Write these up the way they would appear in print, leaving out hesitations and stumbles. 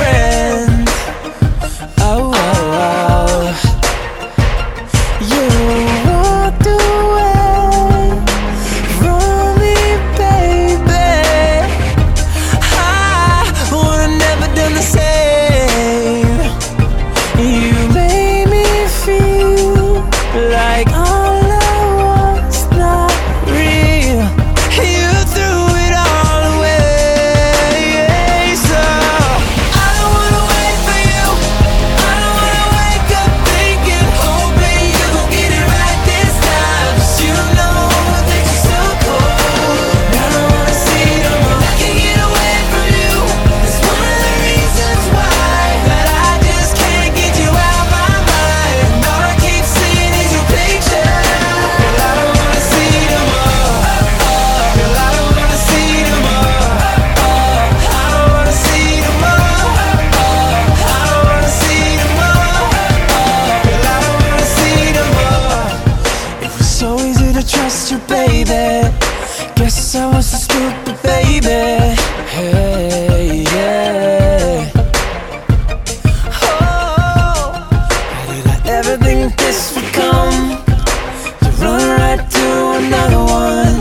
friend. Oh, oh, oh. You walked away from me, baby. I would've never done the same. You made me feel like all I was not real. You threw it all away. So I don't wanna wait for you. I don't wanna wake up thinking, hoping you gon' get it right this time. 'Cause you know that you're so cold. I don't wanna see no more. I can't get away from you. It's one of the reasons why that I just can't get you out my mind. All I keep seeing is your picture. Girl, I don't wanna see no more. Girl, I don't wanna see no more. I don't wanna see no more. I don't wanna see no more. Girl, I don't wanna see no more. It was so easy to trust you, baby. Guess I was a stupid baby. Hey, yeah. Oh, how did I ever think this would come? To run right to another one.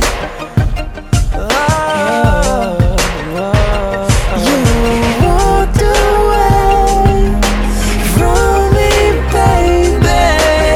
Oh, you walked away from me, baby.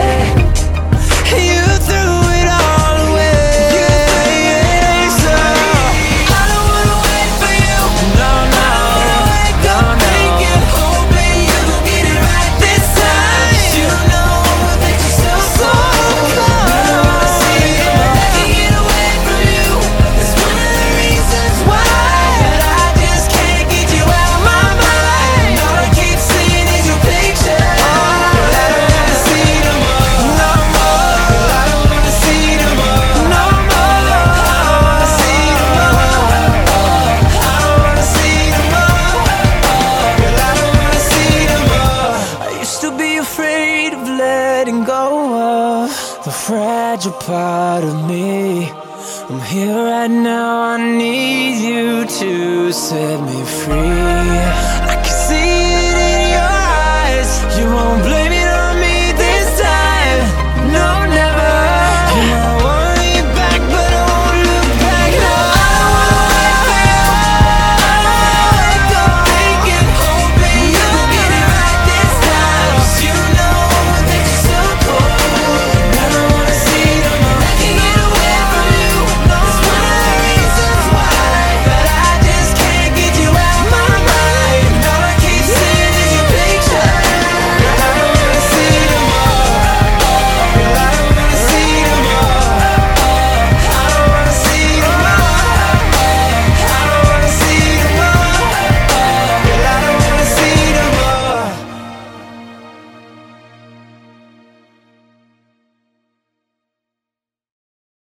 You threw it all away. So I don't wanna wait for you. No, no, wake up thinking, hoping you gon' get it right this time. 'Cause you know that you're so cold. I don't wanna see you. I can't get away from you. It's one of the reasons why that I just can't get you out my mind. All I keep seeing is your picture. Girl, I don't wanna see no more. No more. Girl, I don't wanna see no more. No more. I don't wanna see no more. I don't wanna see no more. Girl, I don't wanna see no more. I used to be afraid of letting go of the fragile part of me. I'm here right now, I need you to set me free.